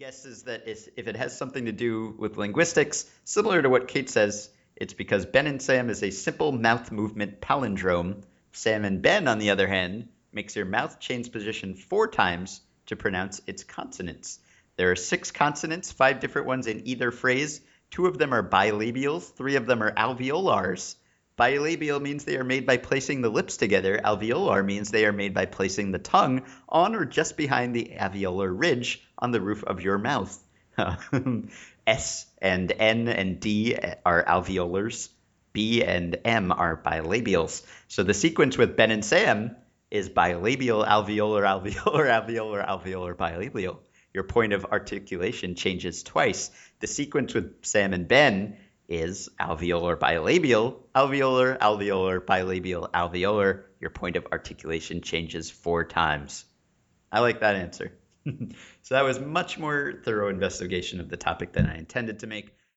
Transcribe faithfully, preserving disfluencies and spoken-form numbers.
guess is that if if it has something to do with linguistics, similar to what Kate says, it's because Ben and Sam is a simple mouth movement palindrome. Sam and Ben, on the other hand, makes your mouth change position four times to pronounce its consonants. There are six consonants, five different ones in either phrase. Two of them are bilabials, three of them are alveolars. Bilabial means they are made by placing the lips together. Alveolar means they are made by placing the tongue on or just behind the alveolar ridge on the roof of your mouth. S and N and D are alveolars. B and M are bilabials. So the sequence with Ben and Sam is bilabial, alveolar, alveolar, alveolar, alveolar, bilabial. Your point of articulation changes twice. The sequence with Sam and Ben is alveolar, bilabial, alveolar, alveolar, bilabial, alveolar. Your point of articulation changes four times. I like that answer. So that was much more thorough investigation of the topic than I intended to make.